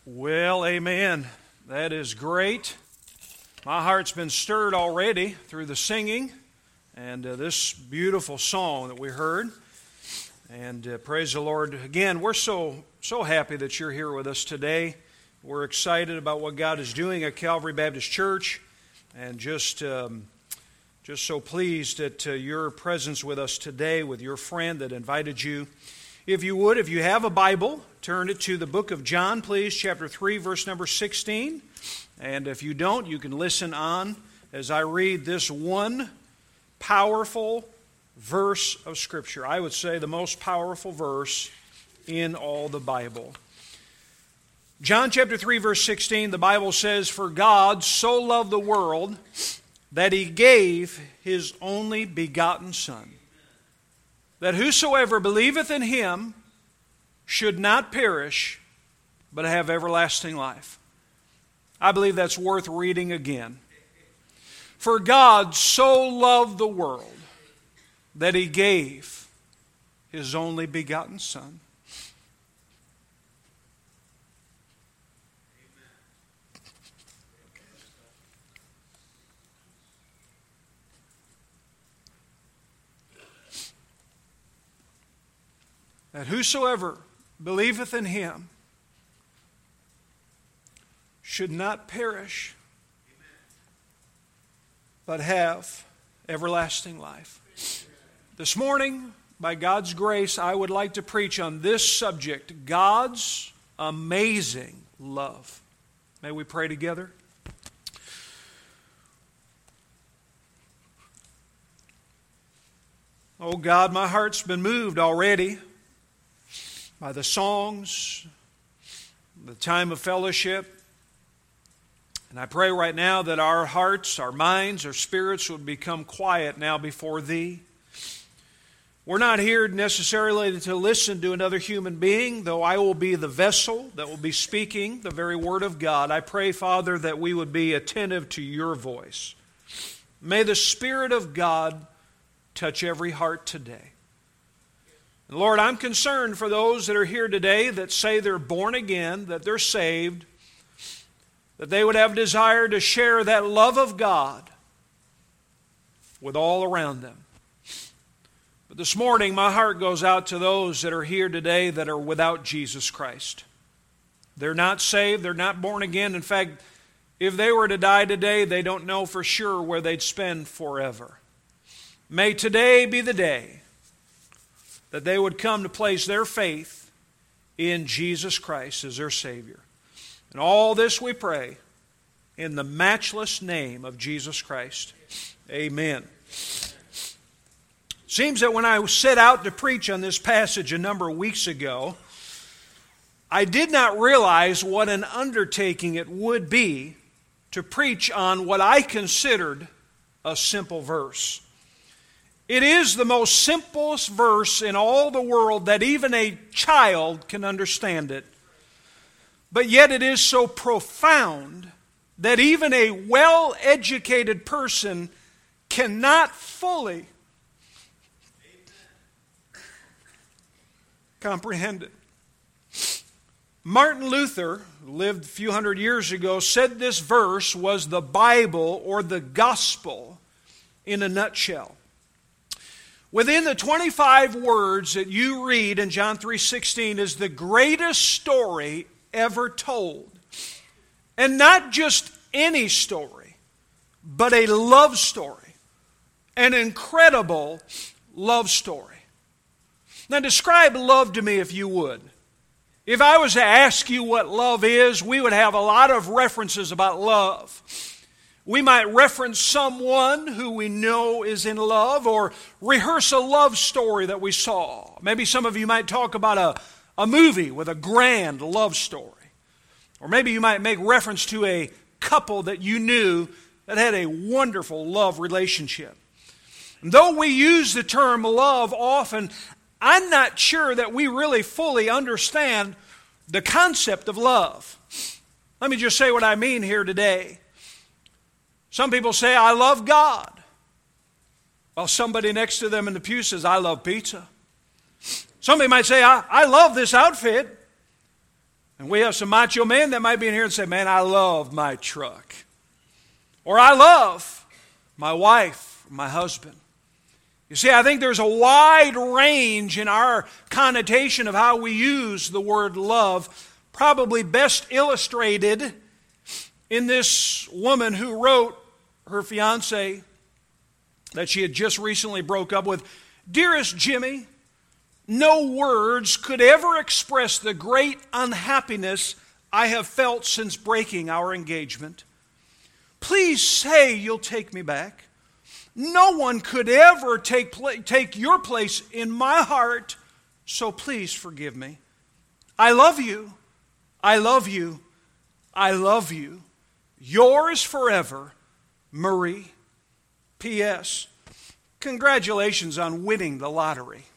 Well, amen. That is great. My heart's been stirred already through the singing and this beautiful song that we heard. And praise the Lord. Again, we're so happy that you're here with us today. We're excited about what God is doing at Calvary Baptist Church, and just so pleased that your presence with us today, with your friend that invited you. If you would, if you have a Bible, turn it to the book of John, please, chapter 3, verse number 16. And if you don't, you can listen on as I read this one powerful verse of Scripture. I would say the most powerful verse in all the Bible. John chapter 3, verse 16, the Bible says, "For God so loved the world that He gave His only begotten Son, that whosoever believeth in Him should not perish, but have everlasting life." I believe that's worth reading again. For God so loved the world that He gave His only begotten Son. That whosoever believeth in Him should not perish, but have everlasting life. This morning, by God's grace, I would like to preach on this subject, God's amazing love. May we pray together? Oh God, my heart's been moved already by the songs, the time of fellowship. And I pray right now that our hearts, our minds, our spirits would become quiet now before Thee. We're not here necessarily to listen to another human being, though I will be the vessel that will be speaking the very Word of God. I pray, Father, that we would be attentive to Your voice. May the Spirit of God touch every heart today. And Lord, I'm concerned for those that are here today that say they're born again, that they're saved, that they would have a desire to share that love of God with all around them. But this morning, my heart goes out to those that are here today that are without Jesus Christ. They're not saved, they're not born again. In fact, if they were to die today, they don't know for sure where they'd spend forever. May today be the day that they would come to place their faith in Jesus Christ as their Savior. And all this we pray in the matchless name of Jesus Christ. Amen. Seems that when I set out to preach on this passage a number of weeks ago, I did not realize what an undertaking it would be to preach on what I considered a simple verse. It is the most simplest verse in all the world that even a child can understand it. But yet it is so profound that even a well-educated person cannot fully comprehend it. Martin Luther, who lived a few hundred years ago, said this verse was the Bible or the gospel in a nutshell. Within the 25 words that you read in John 3:16 is the greatest story ever told. And not just any story, but a love story. An incredible love story. Now describe love to me if you would. If I was to ask you what love is, we would have a lot of references about love. We might reference someone who we know is in love or rehearse a love story that we saw. Maybe some of you might talk about a movie with a grand love story. Or maybe you might make reference to a couple that you knew that had a wonderful love relationship. And though we use the term love often, I'm not sure that we really fully understand the concept of love. Let me just say what I mean here today. Some people say, I love God, while somebody next to them in the pew says, I love pizza. Somebody might say, I love this outfit, And we have some macho men that might be in here and say, man, I love my truck. Or I love my wife, my husband. You see, I think there's a wide range in our connotation of how we use the word love, probably best illustrated in this woman who wrote her fiancé that she had just recently broke up with, "Dearest Jimmy, no words could ever express the great unhappiness I have felt since breaking our engagement. Please say you'll take me back. No one could ever take your place in my heart, so please forgive me. I love you. I love you. I love you. Yours forever, Marie. P.S. Congratulations on winning the lottery."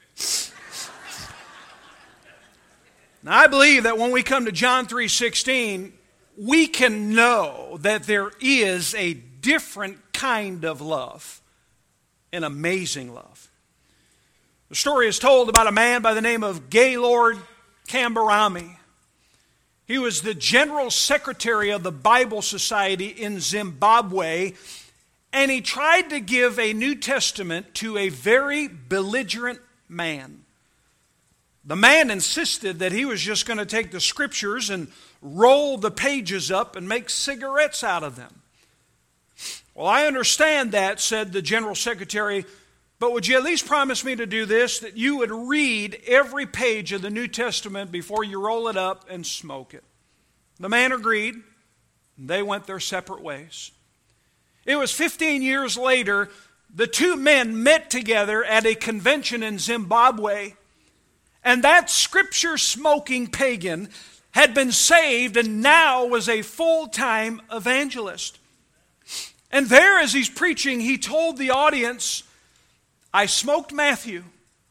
Now, I believe that when we come to John 3:16, we can know that there is a different kind of love, an amazing love. The story is told about a man by the name of Gaylord Kambarami. He was the general secretary of the Bible Society in Zimbabwe, and he tried to give a New Testament to a very belligerent man. The man insisted that he was just going to take the scriptures and roll the pages up and make cigarettes out of them. "Well, I understand that," said the general secretary, "but would you at least promise me to do this, that you would read every page of the New Testament before you roll it up and smoke it?" The man agreed, and they went their separate ways. It was 15 years later, the two men met together at a convention in Zimbabwe, and that scripture-smoking pagan had been saved and now was a full-time evangelist. And there, as he's preaching, he told the audience, "I smoked Matthew,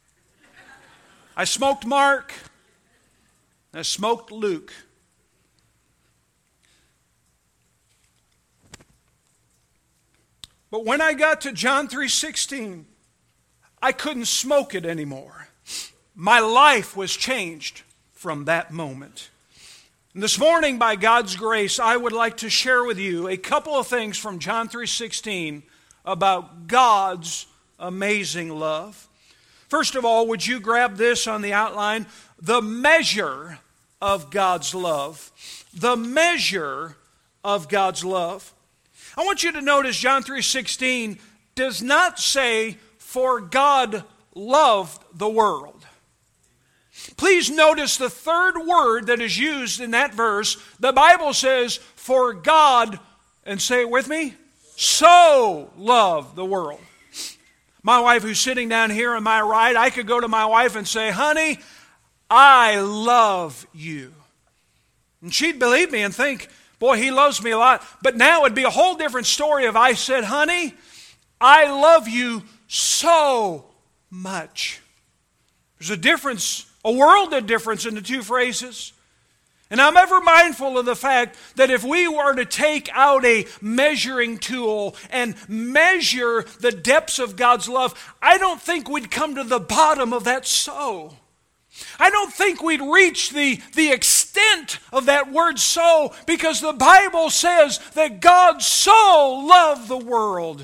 I smoked Mark, I smoked Luke. But when I got to John 3:16, I couldn't smoke it anymore. My life was changed from that moment." And this morning, by God's grace, I would like to share with you a couple of things from John 3:16 about God's amazing love. First of all, would you grab this on the outline? The measure of God's love. The measure of God's love. I want you to notice John 3:16 does not say, "For God loved the world." Please notice the third word that is used in that verse. The Bible says, "For God," and say it with me, "so loved the world." My wife, who's sitting down here on my right, I could go to my wife and say, "Honey, I love you." And she'd believe me and think, "Boy, he loves me a lot." But now it'd be a whole different story if I said, "Honey, I love you so much." There's a difference, a world of difference in the two phrases. And I'm ever mindful of the fact that if we were to take out a measuring tool and measure the depths of God's love, I don't think we'd come to the bottom of that "so." I don't think we'd reach the extent of that word "so," because the Bible says that God so loved the world.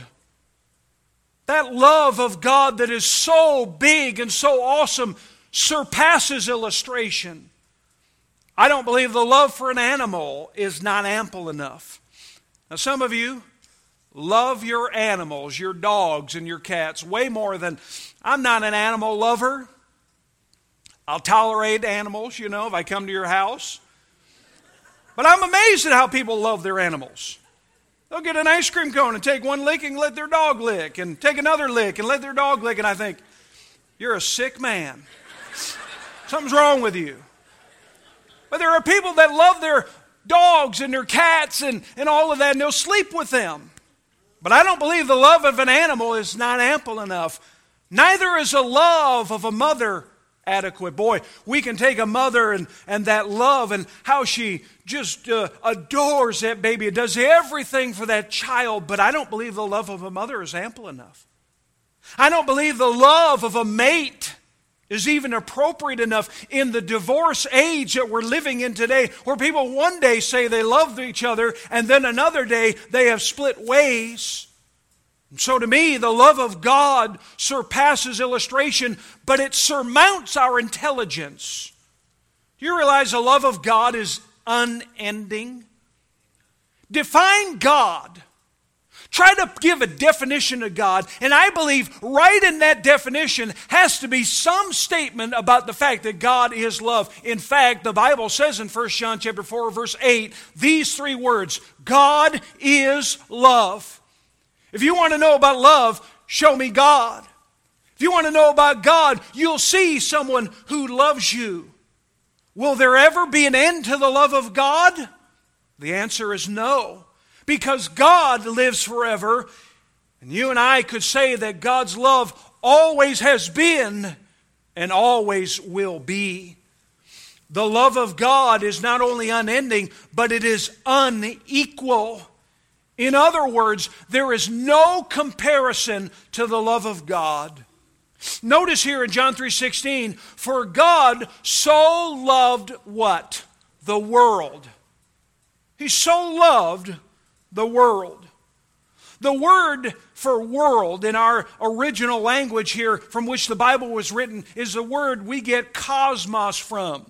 That love of God that is so big and so awesome surpasses illustration. I don't believe the love for an animal is not ample enough. Now, some of you love your animals, your dogs and your cats, way more than... I'm not an animal lover. I'll tolerate animals, if I come to your house. But I'm amazed at how people love their animals. They'll get an ice cream cone and take one lick and let their dog lick, and take another lick and let their dog lick, and I think, you're a sick man. Something's wrong with you. But there are people that love their dogs and their cats and all of that, and they'll sleep with them. But I don't believe the love of an animal is not ample enough. Neither is the love of a mother adequate. Boy, we can take a mother and that love and how she just adores that baby and does everything for that child, but I don't believe the love of a mother is ample enough. I don't believe the love of a mate is even appropriate enough in the divorce age that we're living in today, where people one day say they love each other and then another day they have split ways. And so to me, the love of God surpasses illustration, but it surmounts our intelligence. Do you realize the love of God is unending? Define God. Try to give a definition of God, and I believe right in that definition has to be some statement about the fact that God is love. In fact, the Bible says in 1 John chapter 4, verse 8, these three words, God is love. If you want to know about love, show me God. If you want to know about God, you'll see someone who loves you. Will there ever be an end to the love of God? The answer is no. Because God lives forever, and you and I could say that God's love always has been and always will be. The love of God is not only unending, but it is unequal. In other words, there is no comparison to the love of God. Notice here in John 3:16, for God so loved what? The world. He so loved the world. The word for world in our original language here, from which the Bible was written, is the word we get cosmos from.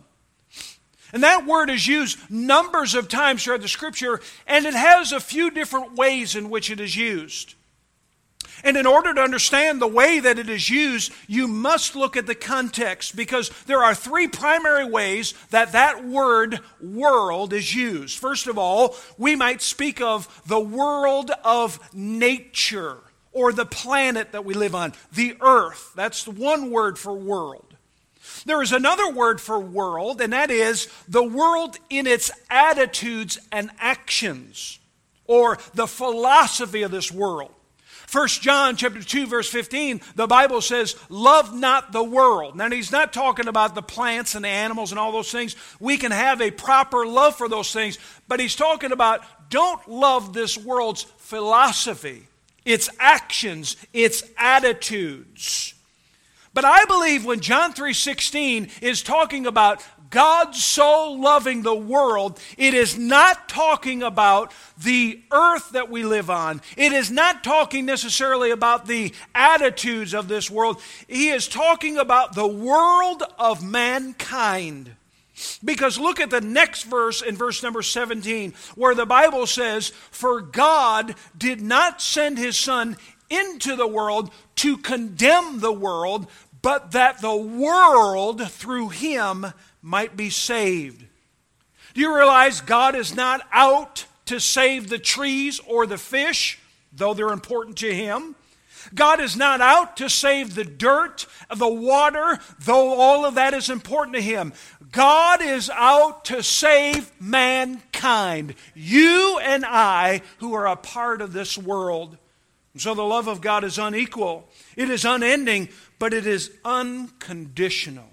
And that word is used numbers of times throughout the Scripture, and it has a few different ways in which it is used. And in order to understand the way that it is used, you must look at the context, because there are three primary ways that that word world is used. First of all, we might speak of the world of nature, or the planet that we live on, the earth. That's one word for world. There is another word for world, and that is the world in its attitudes and actions, or the philosophy of this world. 1 John chapter 2, verse 15, the Bible says, love not the world. Now, he's not talking about the plants and the animals and all those things. We can have a proper love for those things, but he's talking about don't love this world's philosophy, its actions, its attitudes. But I believe when John 3:16 is talking about God so loving the world, it is not talking about the earth that we live on. It is not talking necessarily about the attitudes of this world. He is talking about the world of mankind. Because look at the next verse in verse number 17, where the Bible says, for God did not send his Son into the world to condemn the world, but that the world through him might be saved. Do you realize God is not out to save the trees or the fish, though they're important to him? God is not out to save the dirt, the water, though all of that is important to him. God is out to save mankind, you and I, who are a part of this world. So the love of God is unequal. It is unending, but it is unconditional.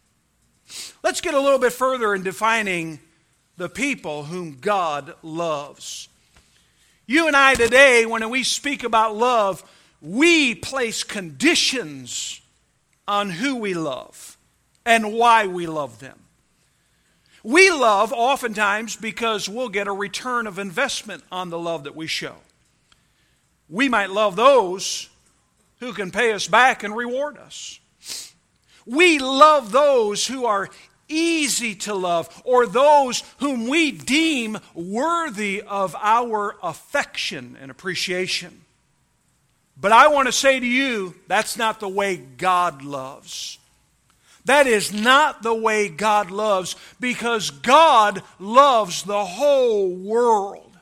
Let's get a little bit further in defining the people whom God loves. You and I today, when we speak about love, we place conditions on who we love and why we love them. We love oftentimes because we'll get a return of investment on the love that we show. We might love those who can pay us back and reward us. We love those who are easy to love, or those whom we deem worthy of our affection and appreciation. But I want to say to you, that's not the way God loves. That is not the way God loves, because God loves the whole world.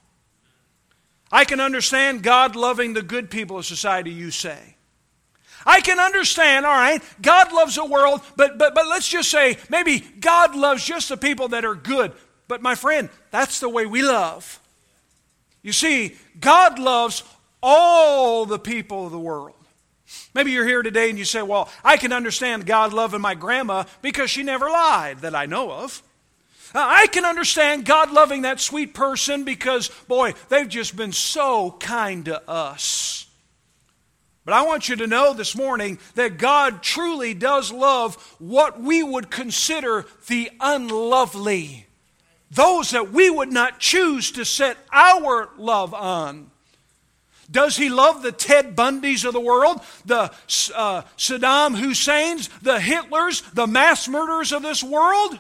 I can understand God loving the good people of society, you say. I can understand, all right, God loves the world, but let's just say maybe God loves just the people that are good. But my friend, that's the way we love. You see, God loves all the people of the world. Maybe you're here today and you say, well, I can understand God loving my grandma because she never lied that I know of. I can understand God loving that sweet person because, boy, they've just been so kind to us. But I want you to know this morning that God truly does love what we would consider the unlovely. Those that we would not choose to set our love on. Does He love the Ted Bundys of the world? The Saddam Husseins? The Hitlers? The mass murderers of this world?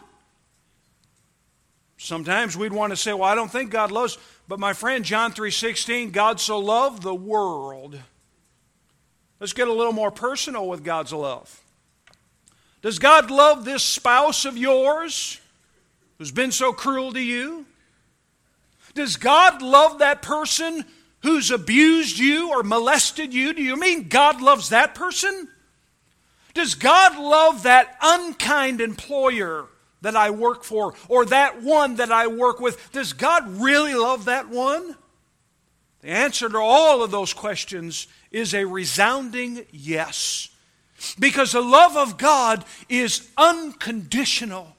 Sometimes we'd want to say, well, I don't think God loves. But my friend, John 3:16, God so loved the world. Let's get a little more personal with God's love. Does God love this spouse of yours who's been so cruel to you? Does God love that person who's abused you or molested you? Do you mean God loves that person? Does God love that unkind employer that I work for, or that one that I work with? Does God really love that one? The answer to all of those questions is a resounding yes. Because the love of God is unconditional.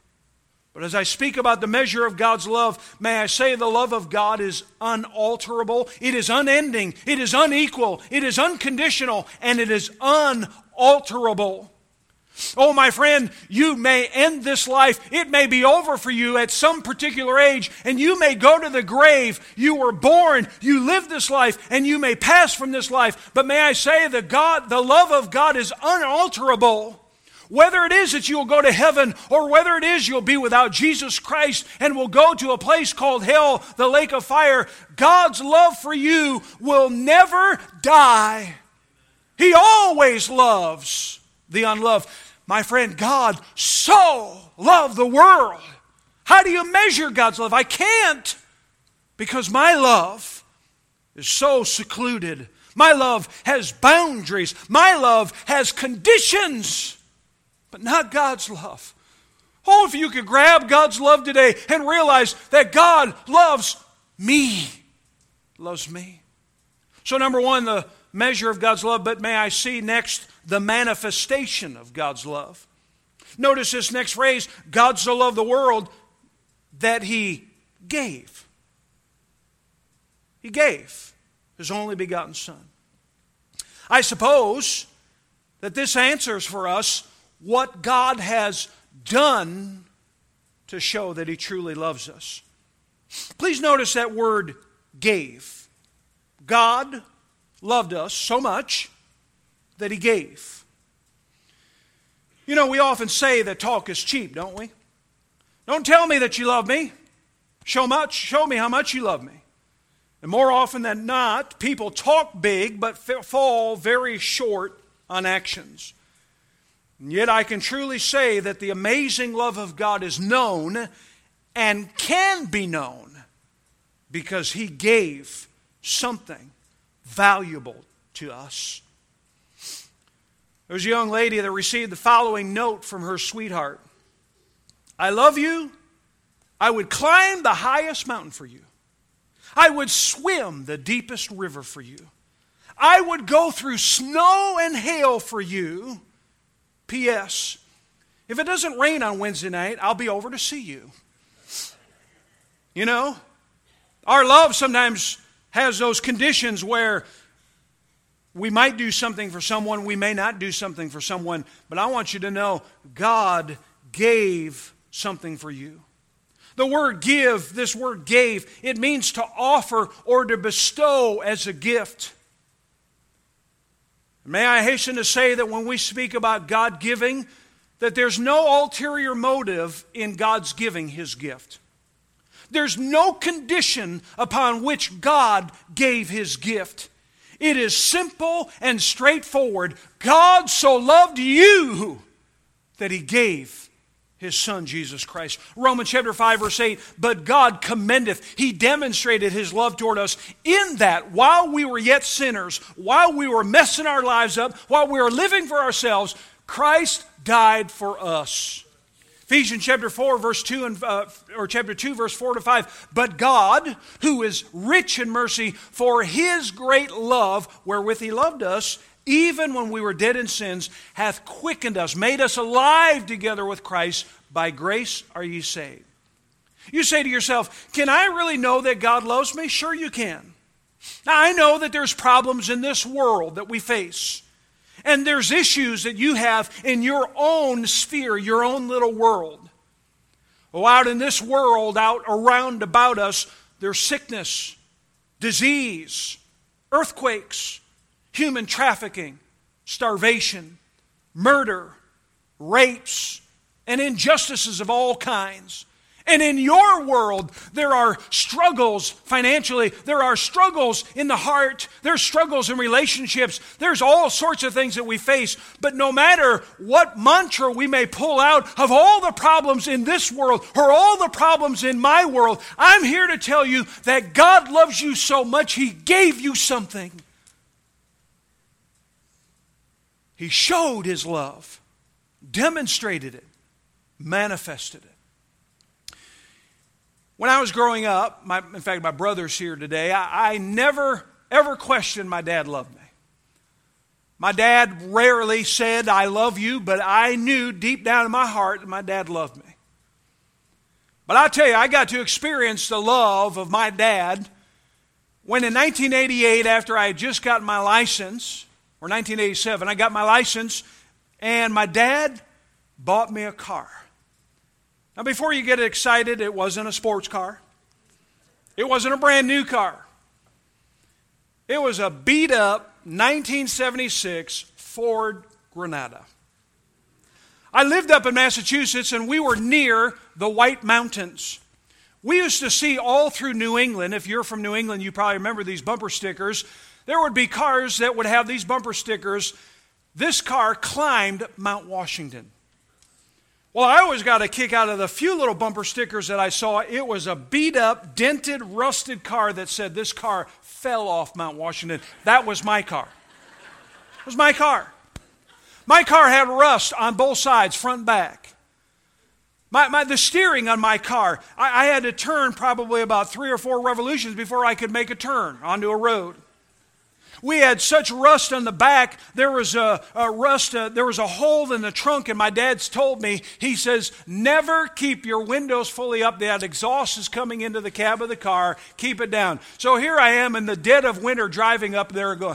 But as I speak about the measure of God's love, may I say the love of God is unalterable, it is unending, it is unequal, it is unconditional, and it is unalterable. Oh, my friend, you may end this life. It may be over for you at some particular age, and you may go to the grave. You were born, you lived this life, and you may pass from this life. But may I say that the love of God is unalterable. Whether it is that you'll go to heaven, or whether it is you'll be without Jesus Christ and will go to a place called hell, the lake of fire, God's love for you will never die. He always loves the unloved. My friend, God so loved the world. How do you measure God's love? I can't, because my love is so secluded. My love has boundaries. My love has conditions, but not God's love. Oh, if you could grab God's love today and realize that God loves me. Loves me. So number one, the measure of God's love, but may I see next the manifestation of God's love. Notice this next phrase, God so loved the world that He gave. He gave His only begotten Son. I suppose that this answers for us what God has done to show that He truly loves us. Please notice that word gave. God loved us so much that He gave. You know, we often say that talk is cheap, don't we? Don't tell me that you love me. Show me how much you love me. And more often than not, people talk big but fall very short on actions. And yet I can truly say that the amazing love of God is known and can be known because He gave something valuable to us. There was a young lady that received the following note from her sweetheart. I love you. I would climb the highest mountain for you. I would swim the deepest river for you. I would go through snow and hail for you. P.S. If it doesn't rain on Wednesday night, I'll be over to see you. You know, our love sometimes has those conditions where we might do something for someone, we may not do something for someone, but I want you to know God gave something for you. The word give, this word gave, it means to offer or to bestow as a gift. May I hasten to say that when we speak about God giving, that there's no ulterior motive in God's giving His gift. There's no condition upon which God gave His gift. It is simple and straightforward. God so loved you that He gave His Son, Jesus Christ. Romans chapter 5, verse 8, but God commendeth, He demonstrated His love toward us in that while we were yet sinners, while we were messing our lives up, while we were living for ourselves, Christ died for us. Ephesians chapter 4, verse 2 or chapter 2, verse 4 to 5. But God, who is rich in mercy, for His great love, wherewith He loved us, even when we were dead in sins, hath quickened us, made us alive together with Christ. By grace are ye saved. You say to yourself, can I really know that God loves me? Sure you can. Now, I know that there's problems in this world that we face. And there's issues that you have in your own sphere, your own little world. Oh, out in this world, out around about us, there's sickness, disease, earthquakes, human trafficking, starvation, murder, rapes, and injustices of all kinds. And in your world, there are struggles financially. There are struggles in the heart. There's struggles in relationships. There's all sorts of things that we face. But no matter what mantra we may pull out of all the problems in this world or all the problems in my world, I'm here to tell you that God loves you so much, He gave you something. He showed His love, demonstrated it, manifested it. When I was growing up, in fact, my brother's here today, I never, ever questioned my dad loved me. My dad rarely said, I love you, but I knew deep down in my heart that my dad loved me. But I'll tell you, I got to experience the love of my dad when in 1988, after I had just gotten my license, or 1987, I got my license, and my dad bought me a car. Now, before you get excited, it wasn't a sports car. It wasn't a brand new car. It was a beat-up 1976 Ford Granada. I lived up in Massachusetts, and we were near the White Mountains. We used to see all through New England. If you're from New England, you probably remember these bumper stickers. There would be cars that would have these bumper stickers. This car climbed Mount Washington. Well, I always got a kick out of the few little bumper stickers that I saw. It was a beat-up, dented, rusted car that said this car fell off Mount Washington. That was my car. It was my car. My car had rust on both sides, front and back. The steering on my car, I had to turn probably about 3 or 4 revolutions before I could make a turn onto a road. We had such rust on the back. There was a hole in the trunk, and my dad's told me, he says, never keep your windows fully up. That exhaust is coming into the cab of the car. Keep it down. So here I am in the dead of winter driving up there going.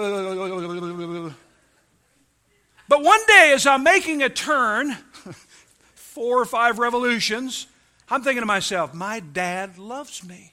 But one day as I'm making a turn, 4 or 5 revolutions, I'm thinking to myself, my dad loves me.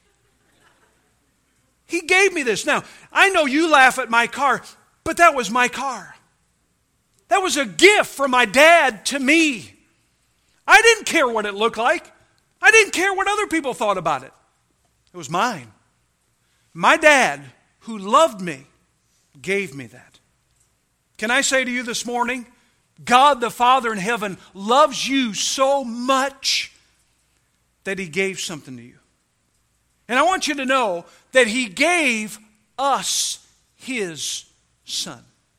He gave me this. Now, I know you laugh at my car, but that was my car. That was a gift from my dad to me. I didn't care what it looked like. I didn't care what other people thought about it. It was mine. My dad, who loved me, gave me that. Can I say to you this morning, God the Father in heaven loves you so much that He gave something to you. And I want you to know that He gave us His Son.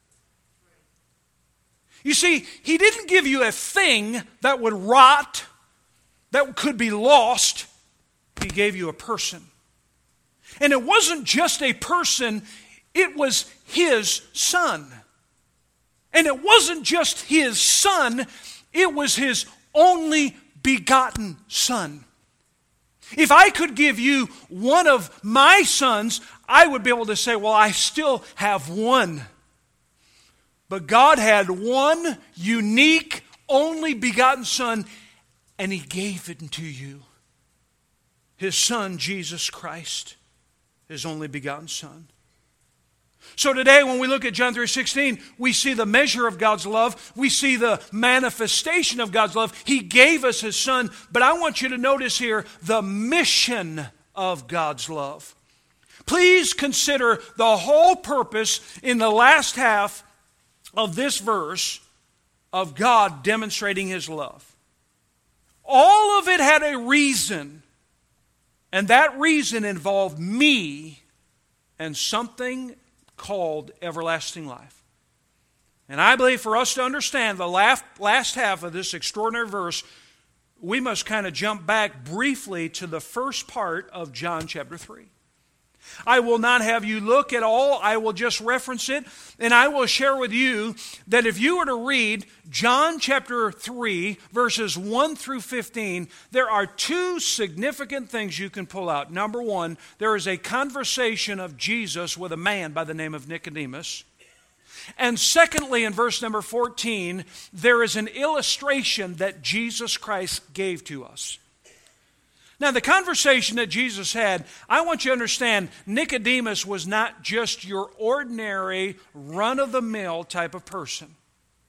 You see, He didn't give you a thing that would rot, that could be lost. He gave you a person. And it wasn't just a person, it was His Son. And it wasn't just His Son, it was His only begotten Son. If I could give you one of my sons, I would be able to say, well, I still have one. But God had one unique, only begotten Son, and He gave it to you. His Son, Jesus Christ, His only begotten Son. So today when we look at John 3:16, we see the measure of God's love. We see the manifestation of God's love. He gave us His Son. But I want you to notice here the mission of God's love. Please consider the whole purpose in the last half of this verse of God demonstrating His love. All of it had a reason, and that reason involved me and something called everlasting life. And I believe for us to understand the last half of this extraordinary verse, we must kind of jump back briefly to the first part of John chapter 3. I will not have you look at all. I will just reference it. And I will share with you that if you were to read John chapter 3, verses 1 through 15, there are two significant things you can pull out. Number one, there is a conversation of Jesus with a man by the name of Nicodemus. And secondly, in verse number 14, there is an illustration that Jesus Christ gave to us. Now, the conversation that Jesus had, I want you to understand, Nicodemus was not just your ordinary, run-of-the-mill type of person.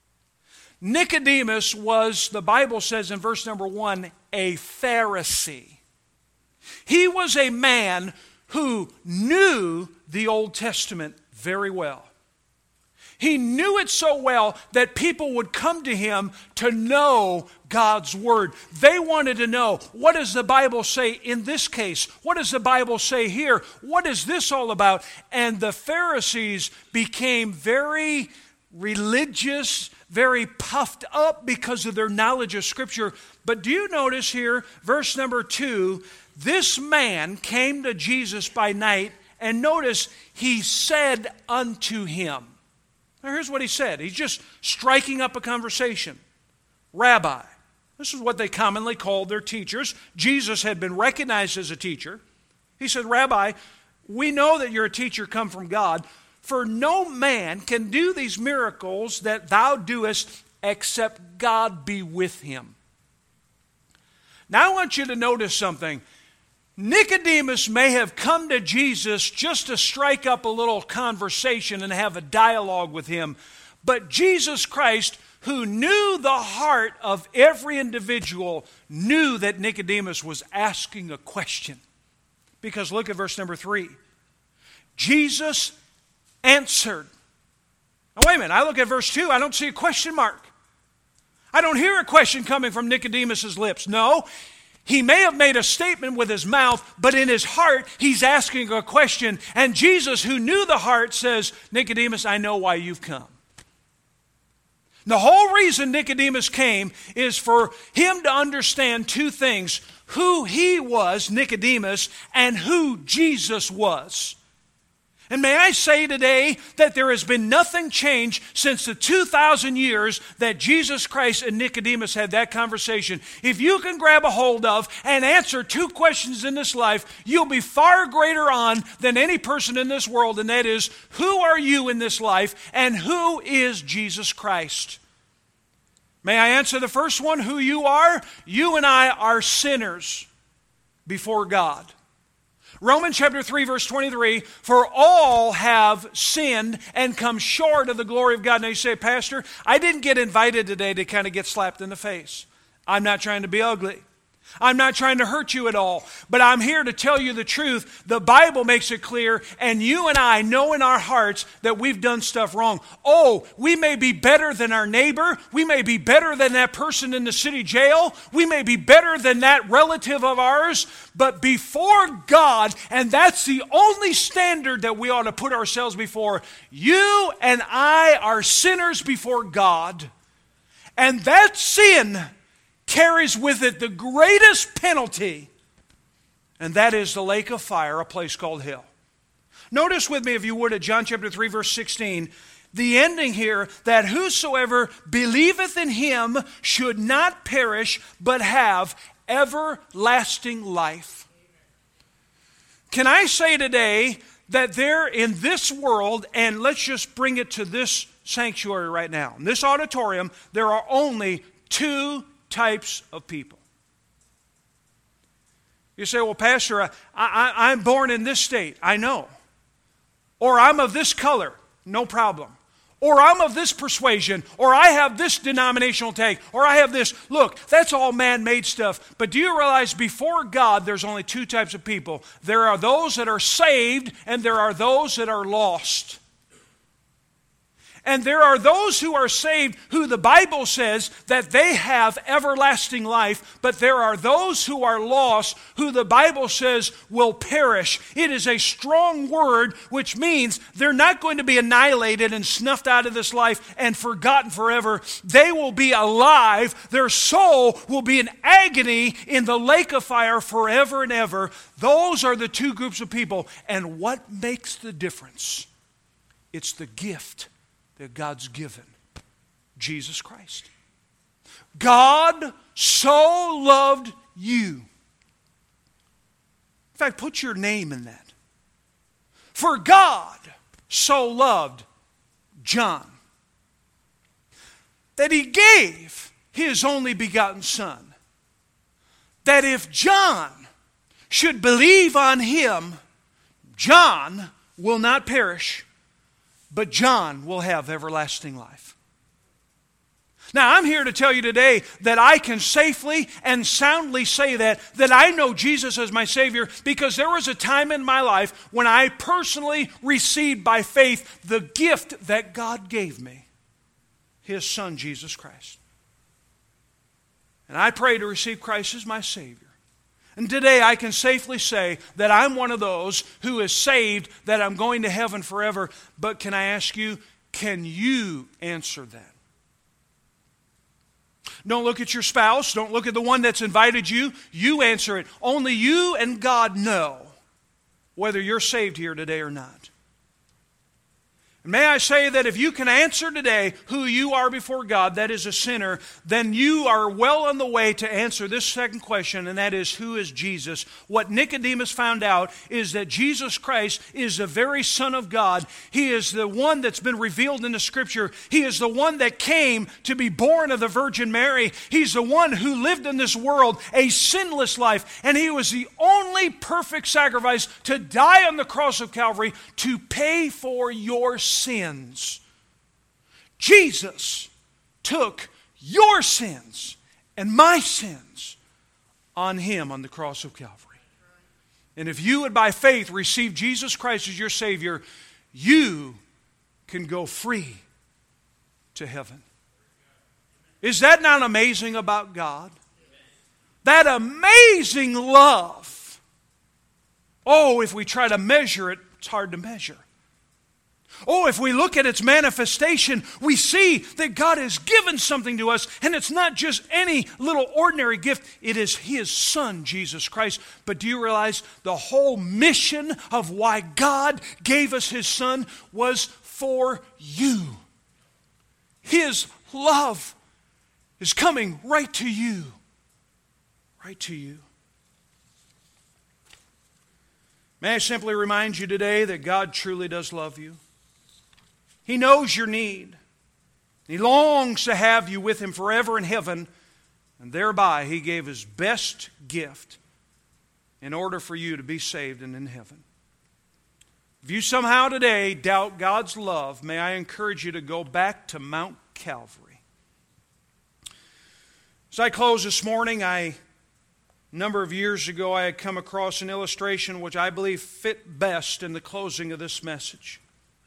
Nicodemus was, the Bible says in verse number 1, a Pharisee. He was a man who knew the Old Testament very well. He knew it so well that people would come to him to know God's Word. They wanted to know, what does the Bible say in this case? What does the Bible say here? What is this all about? And the Pharisees became very religious, very puffed up because of their knowledge of Scripture. But do you notice here, verse number 2, this man came to Jesus by night, and notice, he said unto him. Now here's what he said. He's just striking up a conversation. Rabbi. This is what they commonly called their teachers. Jesus had been recognized as a teacher. He said, Rabbi, we know that you're a teacher come from God, for no man can do these miracles that thou doest except God be with him. Now I want you to notice something. Nicodemus may have come to Jesus just to strike up a little conversation and have a dialogue with him. But Jesus Christ, who knew the heart of every individual, knew that Nicodemus was asking a question. Because look at verse number 3. Jesus answered. Now wait a minute, I look at verse 2, I don't see a question mark. I don't hear a question coming from Nicodemus' lips. No. He may have made a statement with his mouth, but in his heart, he's asking a question. And Jesus, who knew the heart, says, Nicodemus, I know why you've come. The whole reason Nicodemus came is for him to understand two things. Who he was, Nicodemus, and who Jesus was. And may I say today that there has been nothing changed since the 2,000 years that Jesus Christ and Nicodemus had that conversation. If you can grab a hold of and answer two questions in this life, you'll be far greater on than any person in this world, and that is, who are you in this life and who is Jesus Christ? May I answer the first one, who you are? You and I are sinners before God. Romans chapter 3, verse 23, for all have sinned and come short of the glory of God. Now you say, Pastor, I didn't get invited today to kind of get slapped in the face. I'm not trying to be ugly. I'm not trying to hurt you at all, but I'm here to tell you the truth. The Bible makes it clear, and you and I know in our hearts that we've done stuff wrong. Oh, we may be better than our neighbor. We may be better than that person in the city jail. We may be better than that relative of ours, but before God, and that's the only standard that we ought to put ourselves before, you and I are sinners before God, and that sin carries with it the greatest penalty, and that is the lake of fire, a place called hell. Notice with me, if you would, at John chapter 3, verse 16, the ending here, that whosoever believeth in him should not perish, but have everlasting life. Can I say today that there in this world, and let's just bring it to this sanctuary right now, in this auditorium, there are only two types of people. You say, well, Pastor, I'm born in this state. I know. Or I'm of this color. No problem. Or I'm of this persuasion. Or I have this denominational tag. Or I have this. Look, that's all man-made stuff. But do you realize before God there's only two types of people? There are those that are saved and there are those that are lost. And there are those who are saved who the Bible says that they have everlasting life, but there are those who are lost who the Bible says will perish. It is a strong word, which means they're not going to be annihilated and snuffed out of this life and forgotten forever. They will be alive. Their soul will be in agony in the lake of fire forever and ever. Those are the two groups of people. And what makes the difference? It's the gift that God's given, Jesus Christ. God so loved you. In fact, put your name in that. For God so loved John that He gave His only begotten Son, that if John should believe on Him, John will not perish, but John will have everlasting life. Now, I'm here to tell you today that I can safely and soundly say that I know Jesus as my Savior, because there was a time in my life when I personally received by faith the gift that God gave me, His Son, Jesus Christ. And I pray to receive Christ as my Savior. And today I can safely say that I'm one of those who is saved, that I'm going to heaven forever. But can I ask you, can you answer that? Don't look at your spouse. Don't look at the one that's invited you. You answer it. Only you and God know whether you're saved here today or not. May I say that if you can answer today who you are before God, that is a sinner, then you are well on the way to answer this second question, and that is, who is Jesus? What Nicodemus found out is that Jesus Christ is the very Son of God. He is the one that's been revealed in the Scripture. He is the one that came to be born of the Virgin Mary. He's the one who lived in this world a sinless life, and He was the only perfect sacrifice to die on the cross of Calvary to pay for your sins. Jesus took your sins and my sins on Him on the cross of Calvary. And if you would by faith receive Jesus Christ as your Savior, you can go free to heaven. Is that not amazing about God? That amazing love. Oh, if we try to measure it, it's hard to measure. Oh, if we look at its manifestation, we see that God has given something to us, and it's not just any little ordinary gift. It is His Son, Jesus Christ. But do you realize the whole mission of why God gave us His Son was for you? His love is coming right to you. Right to you. May I simply remind you today that God truly does love you. He knows your need. He longs to have you with Him forever in heaven, and thereby He gave His best gift in order for you to be saved and in heaven. If you somehow today doubt God's love, may I encourage you to go back to Mount Calvary. As I close this morning, a number of years ago I had come across an illustration which I believe fit best in the closing of this message.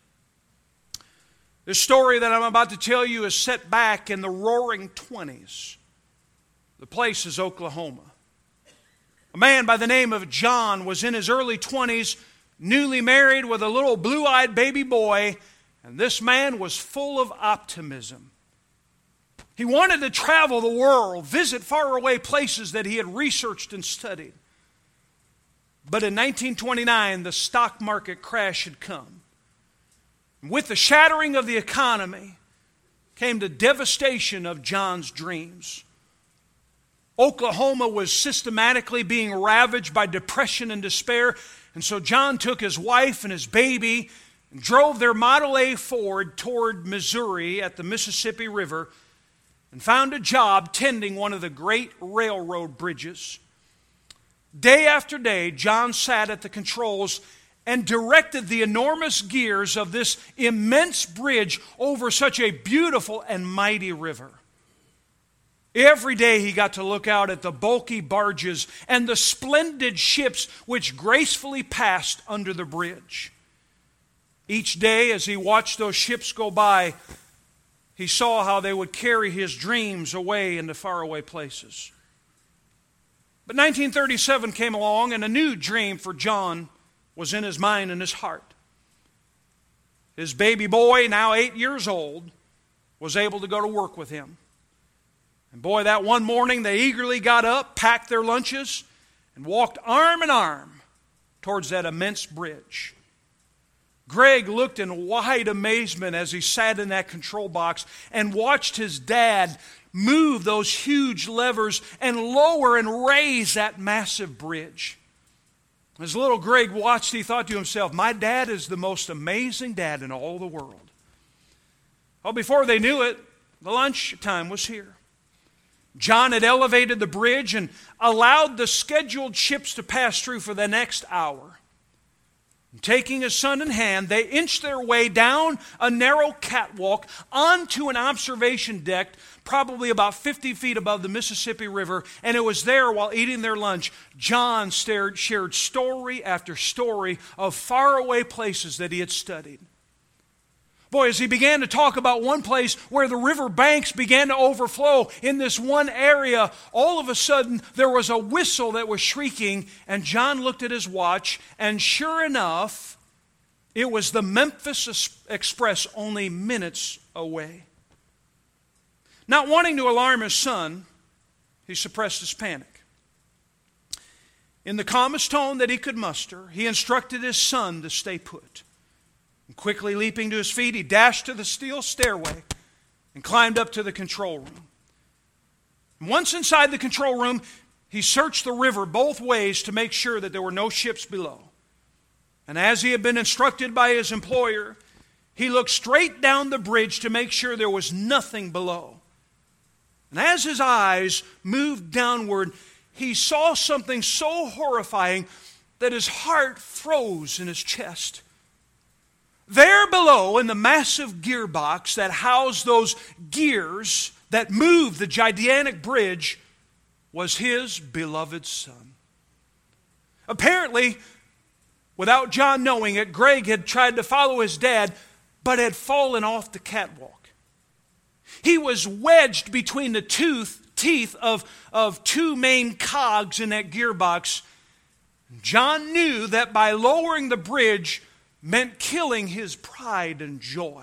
The story that I'm about to tell you is set back in the roaring 20s. The place is Oklahoma. A man by the name of John was in his early 20s, newly married with a little blue-eyed baby boy, and this man was full of optimism. He wanted to travel the world, visit faraway places that he had researched and studied. But in 1929, the stock market crash had come. With the shattering of the economy came the devastation of John's dreams. Oklahoma was systematically being ravaged by depression and despair, and so John took his wife and his baby and drove their Model A Ford toward Missouri at the Mississippi River and found a job tending one of the great railroad bridges. Day after day, John sat at the controls and directed the enormous gears of this immense bridge over such a beautiful and mighty river. Every day he got to look out at the bulky barges and the splendid ships which gracefully passed under the bridge. Each day as he watched those ships go by, he saw how they would carry his dreams away into faraway places. But 1937 came along, and a new dream for John was in his mind and his heart. His baby boy, now 8 years old, was able to go to work with him. And boy, that one morning they eagerly got up, packed their lunches, and walked arm in arm towards that immense bridge. Greg looked in wide amazement as he sat in that control box and watched his dad move those huge levers and lower and raise that massive bridge. As little Greg watched, he thought to himself, my dad is the most amazing dad in all the world. Well, before they knew it, the lunch time was here. John had elevated the bridge and allowed the scheduled ships to pass through for the next hour. And taking his son in hand, they inched their way down a narrow catwalk onto an observation deck, probably about 50 feet above the Mississippi River, and it was there while eating their lunch, John shared story after story of faraway places that he had studied. Boy, as he began to talk about one place where the river banks began to overflow in this one area, all of a sudden there was a whistle that was shrieking, and John looked at his watch, and sure enough, it was the Memphis Express only minutes away. Not wanting to alarm his son, he suppressed his panic. In the calmest tone that he could muster, he instructed his son to stay put. And quickly leaping to his feet, he dashed to the steel stairway and climbed up to the control room. And once inside the control room, he searched the river both ways to make sure that there were no ships below. And as he had been instructed by his employer, he looked straight down the bridge to make sure there was nothing below. And as his eyes moved downward, he saw something so horrifying that his heart froze in his chest. There below, in the massive gearbox that housed those gears that moved the gigantic bridge, was his beloved son. Apparently, without John knowing it, Greg had tried to follow his dad, but had fallen off the catwalk. He was wedged between the teeth of two main cogs in that gearbox. John knew that by lowering the bridge meant killing his pride and joy.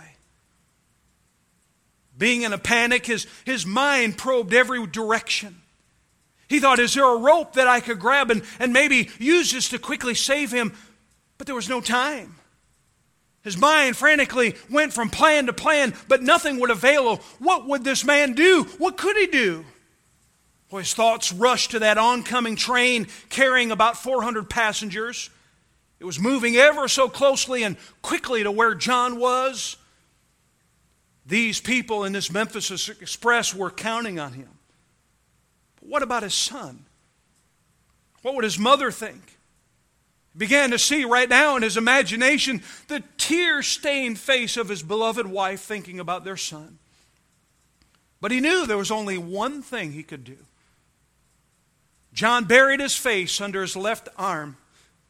Being in a panic, his mind probed every direction. He thought, is there a rope that I could grab and maybe use this to quickly save him? But there was no time. His mind frantically went from plan to plan, but nothing would avail him. What would this man do? What could he do? Well, his thoughts rushed to that oncoming train carrying about 400 passengers. It was moving ever so closely and quickly to where John was. These people in this Memphis Express were counting on him. But what about his son? What would his mother think? He began to see right now in his imagination the tear-stained face of his beloved wife thinking about their son. But he knew there was only one thing he could do. John buried his face under his left arm,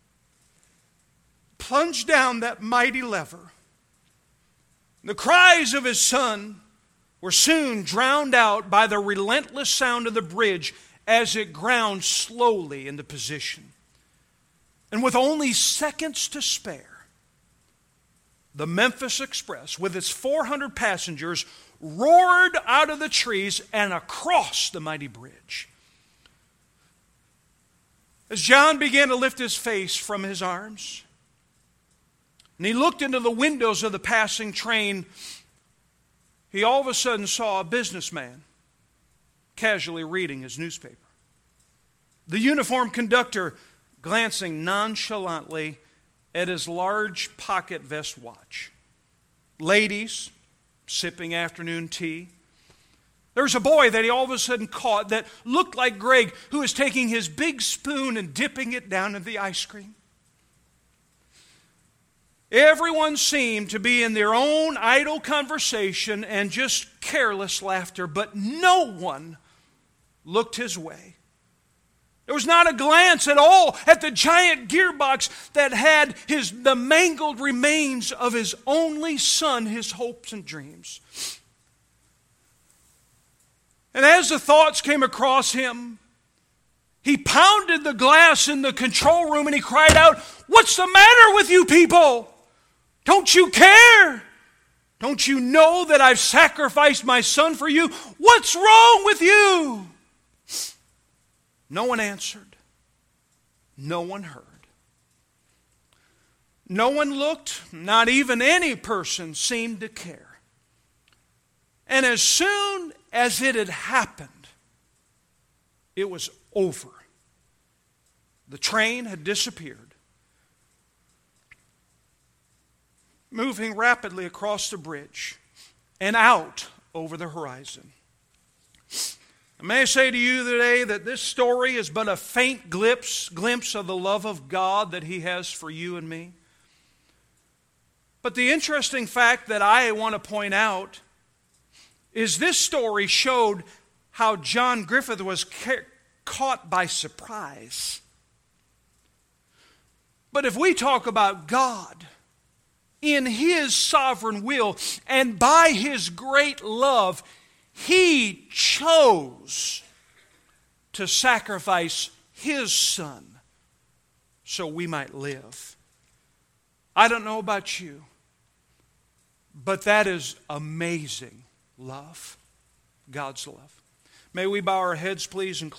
plunged down that mighty lever. The cries of his son were soon drowned out by the relentless sound of the bridge as it ground slowly into position. And with only seconds to spare, the Memphis Express, with its 400 passengers, roared out of the trees and across the mighty bridge. As John began to lift his face from his arms, and he looked into the windows of the passing train, he all of a sudden saw a businessman casually reading his newspaper. The uniformed conductor glancing nonchalantly at his large pocket vest watch. Ladies sipping afternoon tea. There's a boy that he all of a sudden caught that looked like Greg, who was taking his big spoon and dipping it down in the ice cream. Everyone seemed to be in their own idle conversation and just careless laughter, but no one looked his way. There was not a glance at all at the giant gearbox that had the mangled remains of his only son, his hopes and dreams. And as the thoughts came across him, he pounded the glass in the control room and he cried out, "What's the matter with you people? Don't you care? Don't you know that I've sacrificed my son for you? What's wrong with you?" No one answered. No one heard. No one looked. Not even any person seemed to care. And as soon as it had happened, it was over. The train had disappeared, moving rapidly across the bridge and out over the horizon. May I say to you today that this story is but a faint glimpse of the love of God that He has for you and me. But the interesting fact that I want to point out is this story showed how John Griffith was caught by surprise. But if we talk about God in His sovereign will and by His great love, He chose to sacrifice His Son so we might live. I don't know about you, but that is amazing love, God's love. May we bow our heads, please, and